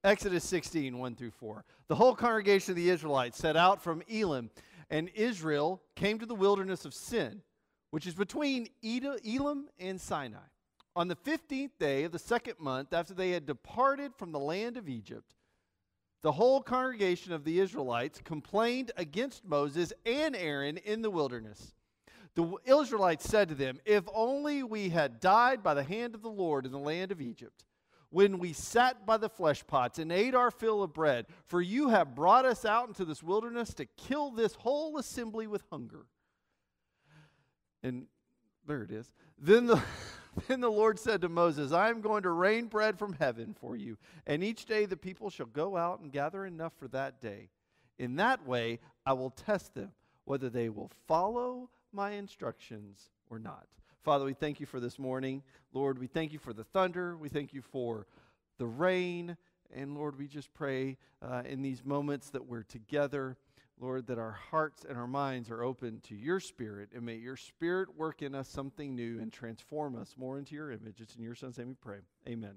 Exodus 16, 1 through 4. The whole congregation of the Israelites set out from Elim, and Israel came to the wilderness of Sin, which is between Elim and Sinai. On the 15th day of the second month, after they had departed from the land of Egypt, the whole congregation of the Israelites complained against Moses and Aaron in the wilderness. The Israelites said to them, "If only we had died by the hand of the Lord in the land of Egypt, when we sat by the flesh pots and ate our fill of bread, for you have brought us out into this wilderness to kill this whole assembly with hunger." And there it is. Then the Lord said to Moses, "I am going to rain bread from heaven for you, and each day the people shall go out and gather enough for that day. In that way I will test them, whether they will follow my instructions or not." Father, we thank you for this morning. Lord, we thank you for the thunder. We thank you for the rain. And Lord, we just pray in these moments that we're together, Lord, that our hearts and our minds are open to your Spirit. And may your Spirit work in us something new and transform us more into your image. It's in your Son's name we pray. Amen.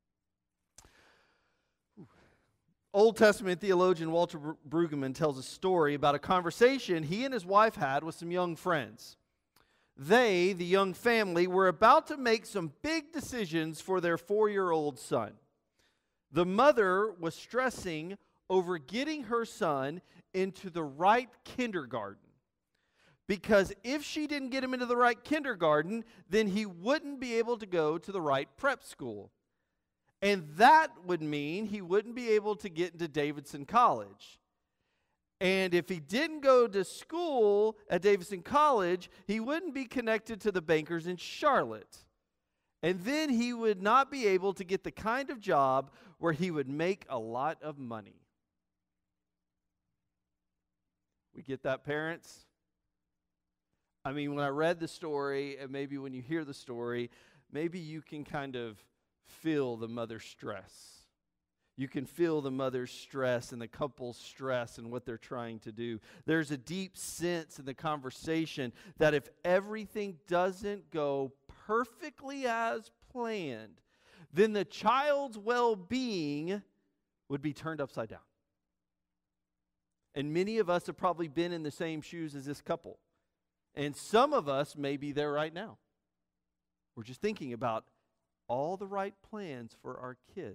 Old Testament theologian Walter Brueggemann tells a story about a conversation he and his wife had with some young friends. They, the young family, were about to make some big decisions for their 4-year-old son. The mother was stressing over getting her son into the right kindergarten, because if she didn't get him into the right kindergarten, then he wouldn't be able to go to the right prep school. And that would mean he wouldn't be able to get into Davidson College. And if he didn't go to school at Davidson College, he wouldn't be connected to the bankers in Charlotte. And then he would not be able to get the kind of job where he would make a lot of money. We get that, parents? I mean, when I read the story, and maybe when you hear the story, maybe you can kind of feel the mother's stress. You can feel the mother's stress and the couple's stress and what they're trying to do. There's a deep sense in the conversation that if everything doesn't go perfectly as planned, then the child's well-being would be turned upside down. And many of us have probably been in the same shoes as this couple. And some of us may be there right now. We're just thinking about all the right plans for our kids.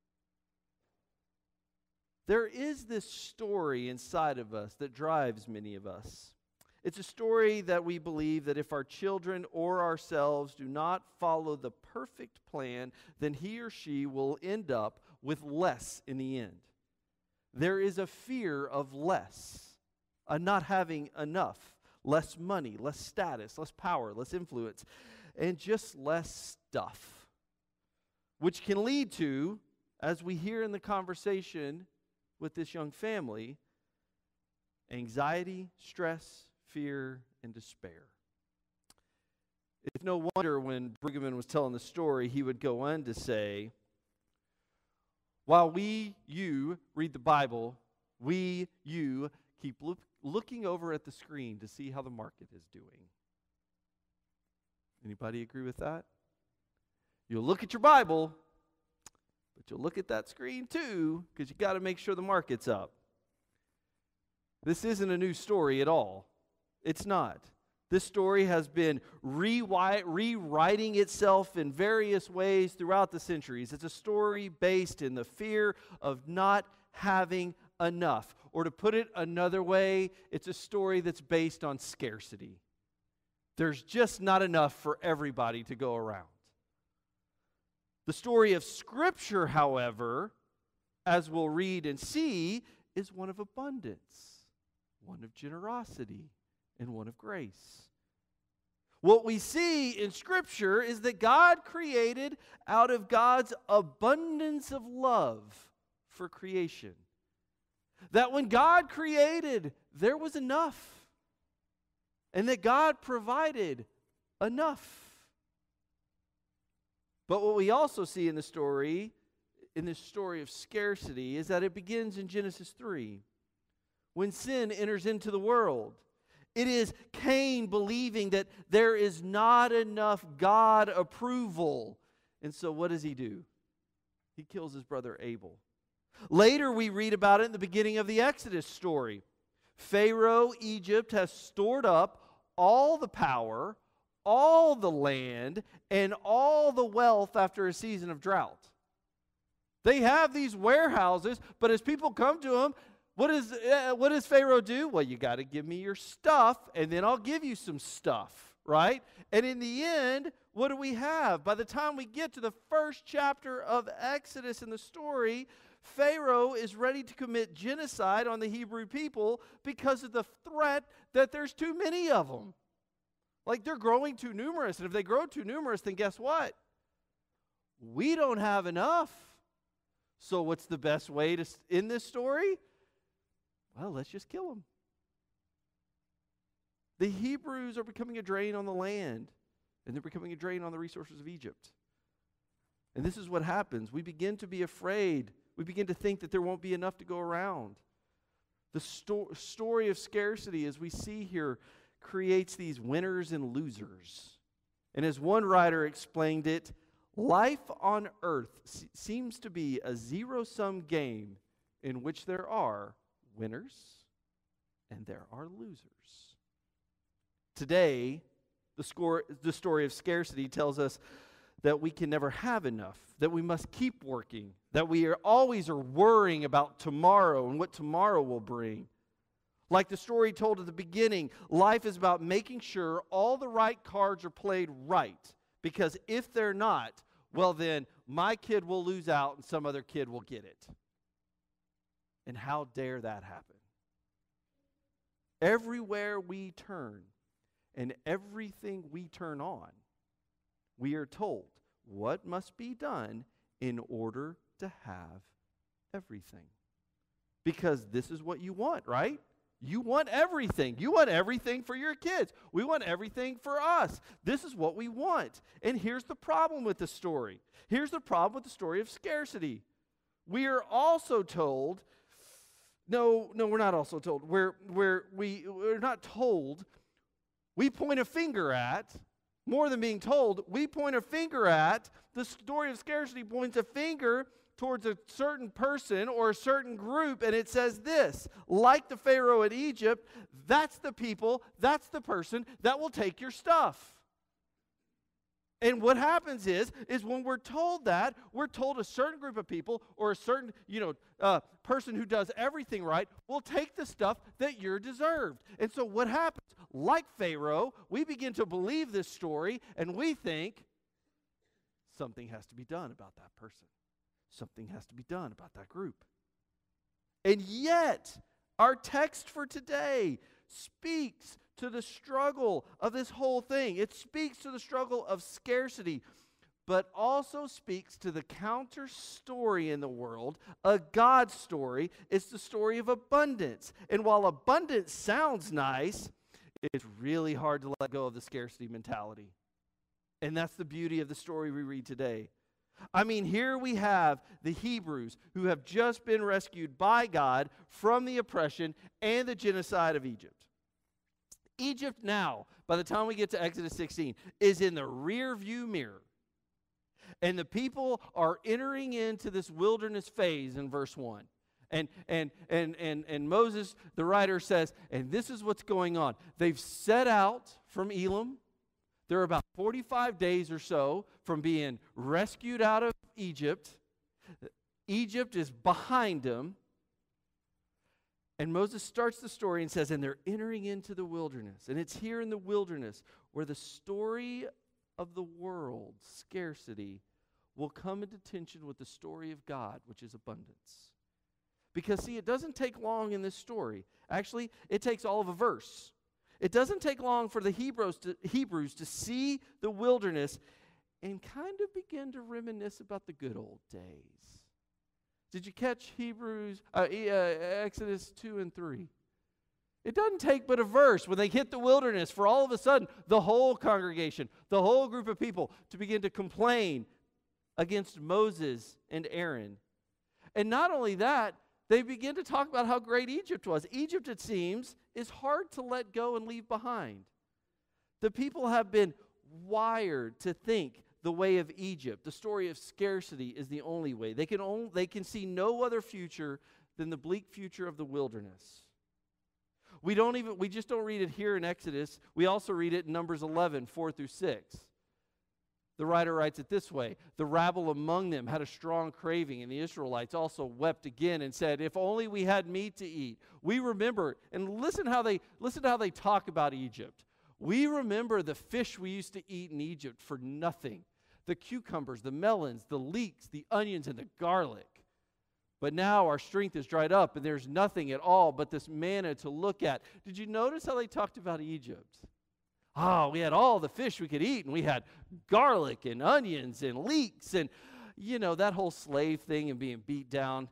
There is this story inside of us that drives many of us. It's a story that we believe that if our children or ourselves do not follow the perfect plan, then he or she will end up with less in the end. There is a fear of less, a not having enough, less money, less status, less power, less influence, and just less stuff, which can lead to, as we hear in the conversation with this young family, anxiety, stress, fear, and despair. It's no wonder when Brueggemann was telling the story, he would go on to say, while you read the Bible, you keep looking over at the screen to see how the market is doing. Anybody agree with that? You'll look at your Bible, but you'll look at that screen too, because you got to make sure the market's up. This isn't a new story at all. It's not. This story has been rewriting itself in various ways throughout the centuries. It's a story based in the fear of not having enough. Or to put it another way, it's a story that's based on scarcity. There's just not enough for everybody to go around. The story of Scripture, however, as we'll read and see, is one of abundance, one of generosity, and one of grace. What we see in Scripture is that God created out of God's abundance of love for creation. That when God created, there was enough. And that God provided enough. But what we also see in this story of scarcity, is that it begins in Genesis 3. When sin enters into the world, it is Cain believing that there is not enough God approval. And so what does he do? He kills his brother Abel. Later, we read about it in the beginning of the Exodus story. Pharaoh, Egypt, has stored up all the power, all the land, and all the wealth after a season of drought. They have these warehouses, but as people come to them, what does Pharaoh do? Well, you got to give me your stuff, and then I'll give you some stuff, right? And in the end, what do we have? By the time we get to the first chapter of Exodus in the story, Pharaoh is ready to commit genocide on the Hebrew people because of the threat that there's too many of them. Like, they're growing too numerous, and if they grow too numerous, then guess what? We don't have enough. So what's the best way to end this story? Well, let's just kill them. The Hebrews are becoming a drain on the land, and they're becoming a drain on the resources of Egypt. And this is what happens. We begin to be afraid. We begin to think that there won't be enough to go around. The story of scarcity, as we see here, creates these winners and losers. And as one writer explained it, life on earth seems to be a zero-sum game in which there are winners and there are losers. Today, the story of scarcity tells us that we can never have enough, that we must keep working, that we always are worrying about tomorrow and what tomorrow will bring. Like the story told at the beginning, life is about making sure all the right cards are played right. Because if they're not, well then, my kid will lose out and some other kid will get it. And how dare that happen? Everywhere we turn and everything we turn on, we are told what must be done in order to have everything. Because this is what you want, right? You want everything. You want everything for your kids. We want everything for us. This is what we want. And here's the problem with the story. Here's the problem with the story of scarcity. We are also told, no, we're not also told. We're not told. We point a finger at, more than being told, we point a finger at, the story of scarcity points a finger towards a certain person or a certain group, and it says this, like the Pharaoh in Egypt, that's the people, that's the person that will take your stuff. And what happens is when we're told that, we're told a certain group of people or a certain, person who does everything right will take the stuff that you're deserved. And so what happens? Like Pharaoh, we begin to believe this story, and we think something has to be done about that person. Something has to be done about that group. And yet, our text for today speaks to the struggle of this whole thing. It speaks to the struggle of scarcity, but also speaks to the counter story in the world, a God story. It's the story of abundance. And while abundance sounds nice, it's really hard to let go of the scarcity mentality. And that's the beauty of the story we read today. I mean, here we have the Hebrews who have just been rescued by God from the oppression and the genocide of Egypt. Egypt now, by the time we get to Exodus 16, is in the rear view mirror. And the people are entering into this wilderness phase in verse 1. And Moses, the writer, says, and this is what's going on. They've set out from Elim. They're about 45 days or so from being rescued out of Egypt. Egypt is behind them. And Moses starts the story and says, and they're entering into the wilderness. And it's here in the wilderness where the story of the world, scarcity, will come into tension with the story of God, which is abundance. Because, see, it doesn't take long in this story. Actually, it takes all of a verse. It doesn't take long for the Hebrews to see the wilderness and kind of begin to reminisce about the good old days. Did you catch Exodus 2 and 3? It doesn't take but a verse when they hit the wilderness for all of a sudden the whole congregation, the whole group of people to begin to complain against Moses and Aaron. And not only that, they begin to talk about how great Egypt was. Egypt, it seems, is hard to let go and leave behind. The people have been wired to think the way of Egypt. The story of scarcity is the only way. They can see no other future than the bleak future of the wilderness. We just don't read it here in Exodus. We also read it in Numbers 11, 4 through 6. The writer writes it this way: the rabble among them had a strong craving, and the Israelites also wept again and said, if only we had meat to eat. We remember, and listen how they talk about Egypt. We remember the fish we used to eat in Egypt for nothing. The cucumbers, the melons, the leeks, the onions, and the garlic. But now our strength is dried up, and there's nothing at all but this manna to look at. Did you notice how they talked about Egypt? Oh, we had all the fish we could eat, and we had garlic and onions and leeks and, that whole slave thing and being beat down.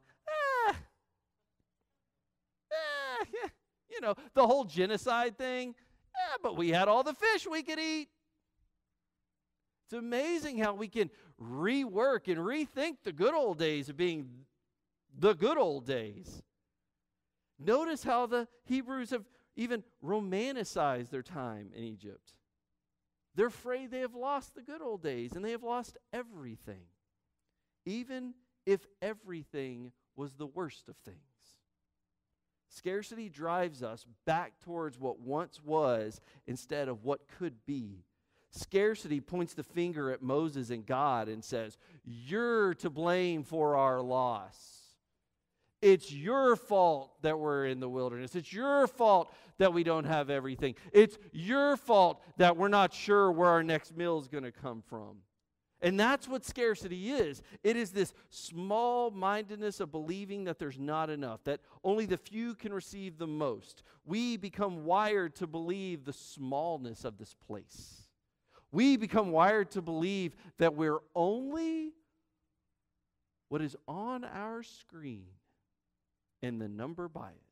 The whole genocide thing. But we had all the fish we could eat. It's amazing how we can rework and rethink the good old days of being the good old days. Notice how the Hebrews have even romanticized their time in Egypt. They're afraid they have lost the good old days, and they have lost everything, even if everything was the worst of things. Scarcity drives us back towards what once was instead of what could be. Scarcity points the finger at Moses and God and says, you're to blame for our loss. It's your fault that we're in the wilderness. It's your fault that we don't have everything. It's your fault that we're not sure where our next meal is going to come from. And that's what scarcity is. It is this small-mindedness of believing that there's not enough, that only the few can receive the most. We become wired to believe the smallness of this place. We become wired to believe that we're only what is on our screen and the number by it.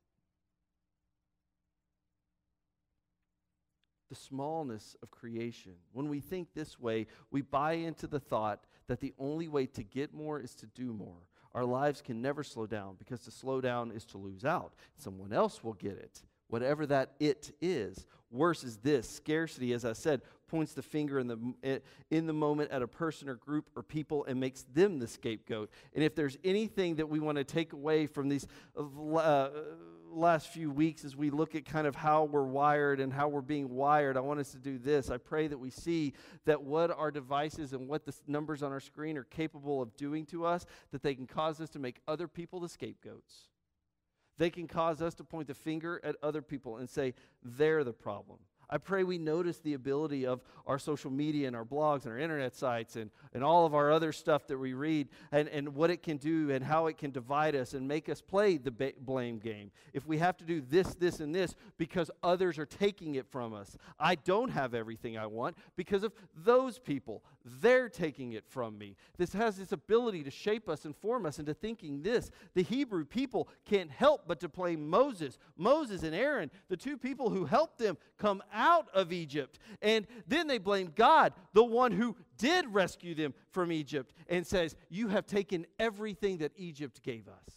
The smallness of creation. When we think this way, we buy into the thought that the only way to get more is to do more. Our lives can never slow down, because to slow down is to lose out. Someone else will get it, whatever that it is. Worse is this: scarcity, as I said, points the finger in the moment at a person or group or people and makes them the scapegoat. And if there's anything that we want to take away from these last few weeks as we look at kind of how we're wired and how we're being wired, I want us to do this. I pray that we see that what our devices and what the numbers on our screen are capable of doing to us, that they can cause us to make other people the scapegoats. They can cause us to point the finger at other people and say, they're the problem. I pray we notice the ability of our social media and our blogs and our internet sites and all of our other stuff that we read, and what it can do and how it can divide us and make us play the blame game. If we have to do this, this, and this because others are taking it from us. I don't have everything I want because of those people. They're taking it from me. This has this ability to shape us and form us into thinking this. The Hebrew people can't help but to blame Moses. Moses and Aaron, the two people who helped them come out of Egypt. And then they blame God, the one who did rescue them from Egypt, and says, you have taken everything that Egypt gave us.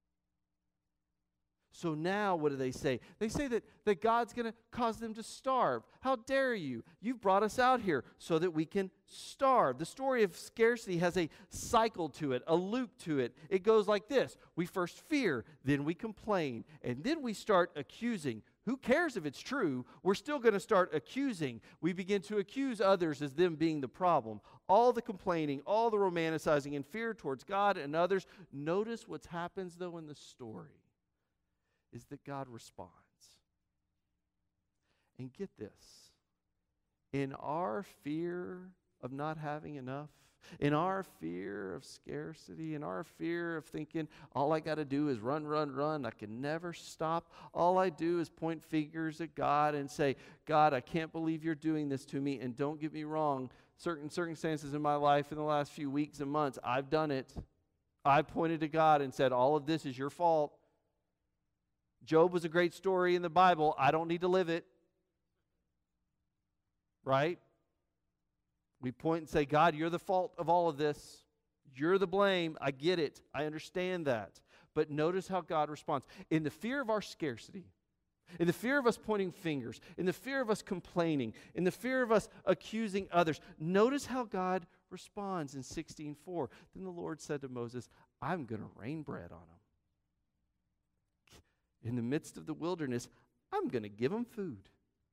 So now what do they say? They say that God's going to cause them to starve. How dare you? You've brought us out here so that we can starve. The story of scarcity has a cycle to it, a loop to it. It goes like this. We first fear, then we complain, and then we start accusing. Who cares if it's true? We're still going to start accusing. We begin to accuse others as them being the problem. All the complaining, all the romanticizing and fear towards God and others. Notice what happens, though, in the story is that God responds. And get this, in our fear of not having enough, in our fear of scarcity, in our fear of thinking all I got to do is run, I can never stop. All I do is point fingers at God and say, God, I can't believe you're doing this to me. And don't get me wrong, certain circumstances in my life in the last few weeks and months, I've done it. I've pointed to God and said, all of this is your fault. Job was a great story in the Bible. I don't need to live it. Right? We point and say, God, you're the fault of all of this. You're the blame. I get it. I understand that. But notice how God responds. In the fear of our scarcity, in the fear of us pointing fingers, in the fear of us complaining, in the fear of us accusing others, notice how God responds in 16:4. Then the Lord said to Moses, I'm going to rain bread on them. In the midst of the wilderness, I'm going to give them food.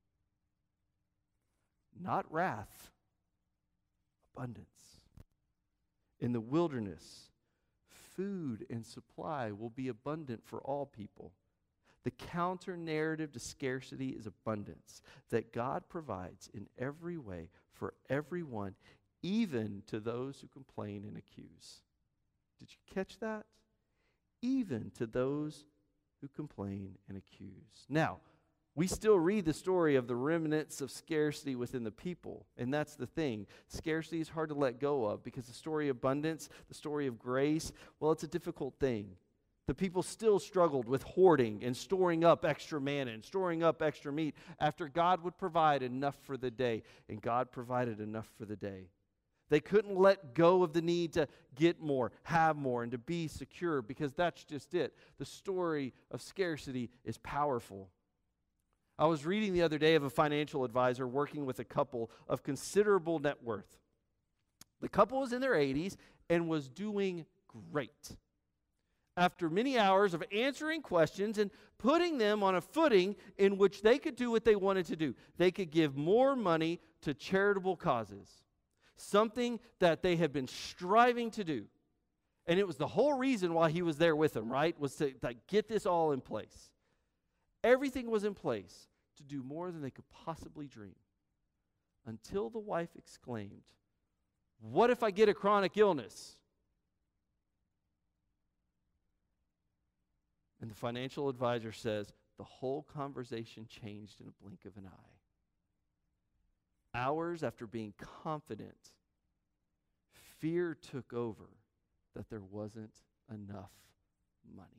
Not wrath, abundance. In the wilderness, food and supply will be abundant for all people. The counter narrative to scarcity is abundance, that God provides in every way for everyone, even to those who complain and accuse. Did you catch that? Even to those who complain and accuse. Now, we still read the story of the remnants of scarcity within the people, and that's the thing. Scarcity is hard to let go of because the story of abundance, the story of grace, well, it's a difficult thing. The people still struggled with hoarding and storing up extra manna and storing up extra meat after God would provide enough for the day, and God provided enough for the day. They couldn't let go of the need to get more, have more, and to be secure because that's just it. The story of scarcity is powerful. I was reading the other day of a financial advisor working with a couple of considerable net worth. The couple was in their 80s and was doing great. After many hours of answering questions and putting them on a footing in which they could do what they wanted to do, they could give more money to charitable causes, something that they had been striving to do. And it was the whole reason why he was there with them, right, was to get this all in place. Everything was in place to do more than they could possibly dream. Until the wife exclaimed, "What if I get a chronic illness?" And the financial advisor says, the whole conversation changed in a blink of an eye. Hours after being confident, fear took over that there wasn't enough money.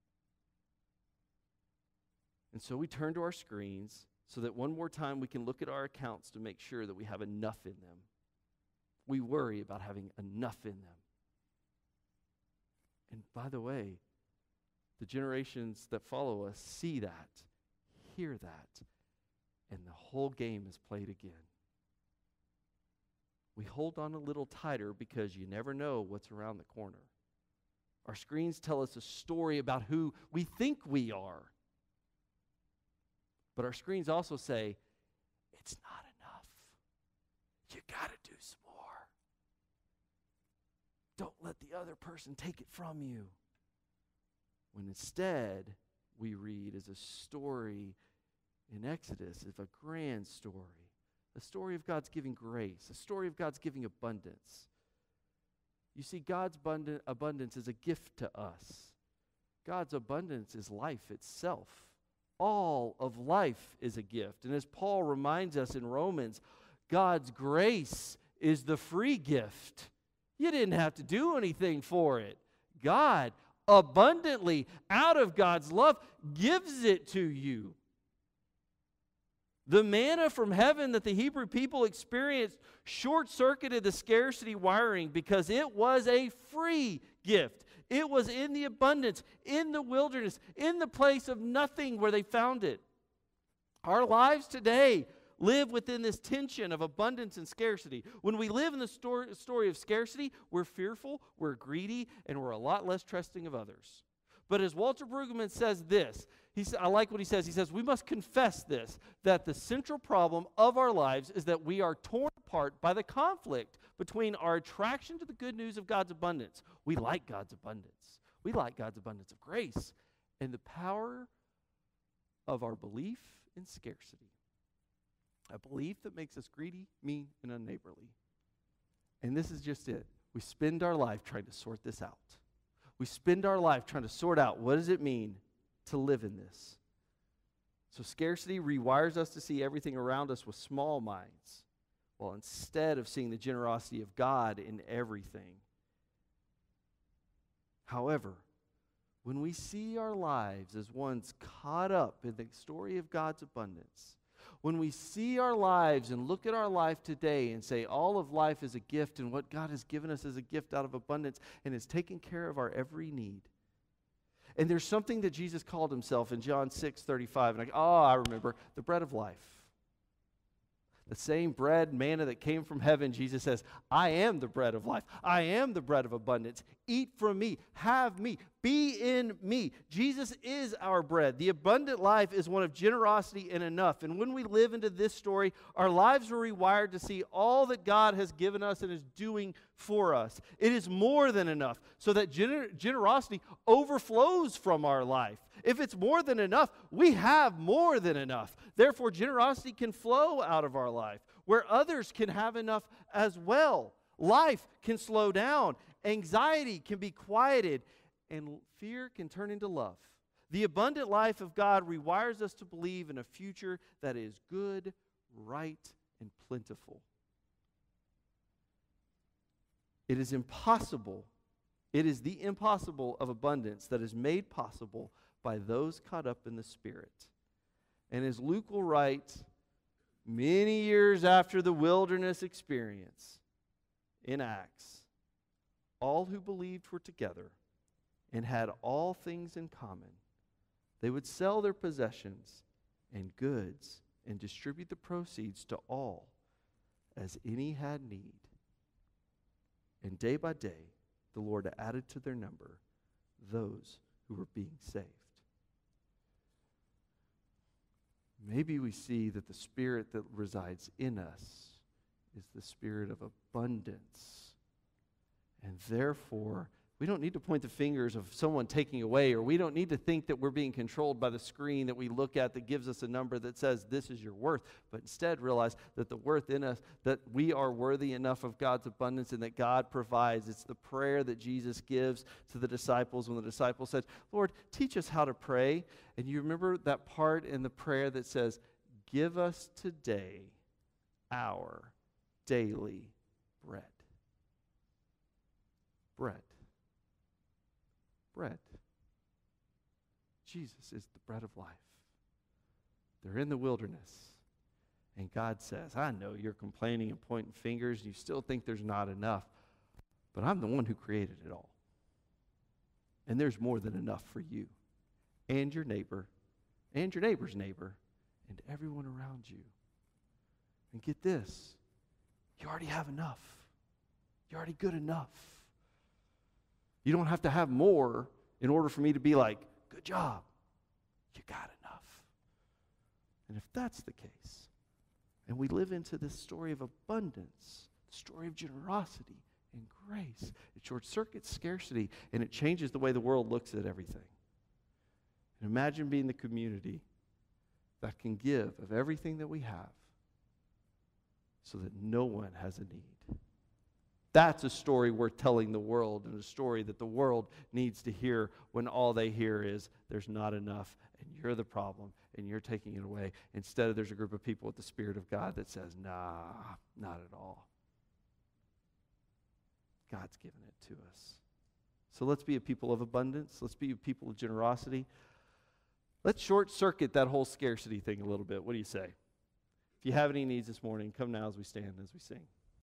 And so we turn to our screens so that one more time we can look at our accounts to make sure that we have enough in them. We worry about having enough in them. And by the way, the generations that follow us see that, hear that, and the whole game is played again. We hold on a little tighter because you never know what's around the corner. Our screens tell us a story about who we think we are. But our screens also say, it's not enough. You got to do some more. Don't let the other person take it from you. When instead, we read as a story in Exodus, of a grand story, a story of God's giving grace, a story of God's giving abundance. You see, God's abundance is a gift to us. God's abundance is life itself. All of life is a gift. And as Paul reminds us in Romans, God's grace is the free gift. You didn't have to do anything for it. God abundantly, out of God's love, gives it to you. The manna from heaven that the Hebrew people experienced short-circuited the scarcity wiring because it was a free gift. It was in the abundance, in the wilderness, in the place of nothing where they found it. Our lives today live within this tension of abundance and scarcity. When we live in the story of scarcity, we're fearful, we're greedy, and we're a lot less trusting of others. But as Walter Brueggemann says this, I like what he says. He says, we must confess this, that the central problem of our lives is that we are torn apart by the conflict between our attraction to the good news of God's abundance. We like God's abundance. We like God's abundance of grace. And the power of our belief in scarcity. A belief that makes us greedy, mean, and unneighborly. And this is just it. We spend our life trying to sort this out. We spend our life trying to sort out what does it mean to live in this. So scarcity rewires us to see everything around us with small minds, while instead of seeing the generosity of God in everything. However, when we see our lives as ones caught up in the story of God's abundance, when we see our lives and look at our life today and say all of life is a gift and what God has given us is a gift out of abundance and is taking care of our every need. And there's something that Jesus called himself in John 6:35. And I remember, the bread of life. The same bread, manna that came from heaven, Jesus says, I am the bread of life. I am the bread of abundance. Eat from me. Have me. Be in me. Jesus is our bread. The abundant life is one of generosity and enough. And when we live into this story, our lives are rewired to see all that God has given us and is doing for us. It is more than enough, so that generosity overflows from our life. If it's more than enough, we have more than enough. Therefore, generosity can flow out of our life, where others can have enough as well. Life can slow down. Anxiety can be quieted, and fear can turn into love. The abundant life of God rewires us to believe in a future that is good, right, and plentiful. It is impossible. It is the impossible of abundance that is made possible by those caught up in the Spirit. And as Luke will write, many years after the wilderness experience in Acts, all who believed were together and had all things in common. They would sell their possessions and goods and distribute the proceeds to all as any had need. And day by day, the Lord added to their number those who were being saved. Maybe we see that the Spirit that resides in us is the Spirit of abundance. And therefore, we don't need to point the fingers of someone taking away, or we don't need to think that we're being controlled by the screen that we look at that gives us a number that says this is your worth, but instead realize that the worth in us, that we are worthy enough of God's abundance and that God provides. It's the prayer that Jesus gives to the disciples when the disciples said, Lord, teach us how to pray. And you remember that part in the prayer that says, give us today our daily bread. Bread. Bread. Jesus is the bread of life. They're in the wilderness, and God says, I know you're complaining and pointing fingers, and you still think there's not enough, but I'm the one who created it all. And there's more than enough for you and your neighbor and your neighbor's neighbor and everyone around you. And get this, you already have enough. You're already good enough. You don't have to have more in order for me to be like, good job. You got enough. And if that's the case, and we live into this story of abundance, story of generosity and grace, it short-circuits scarcity, and it changes the way the world looks at everything. And imagine being the community that can give of everything that we have so that no one has a need. That's a story worth telling the world, and a story that the world needs to hear when all they hear is there's not enough, and you're the problem, and you're taking it away. Instead, there's a group of people with the Spirit of God that says, nah, not at all. God's given it to us. So let's be a people of abundance. Let's be a people of generosity. Let's short-circuit that whole scarcity thing a little bit. What do you say? If you have any needs this morning, come now as we stand, as we sing.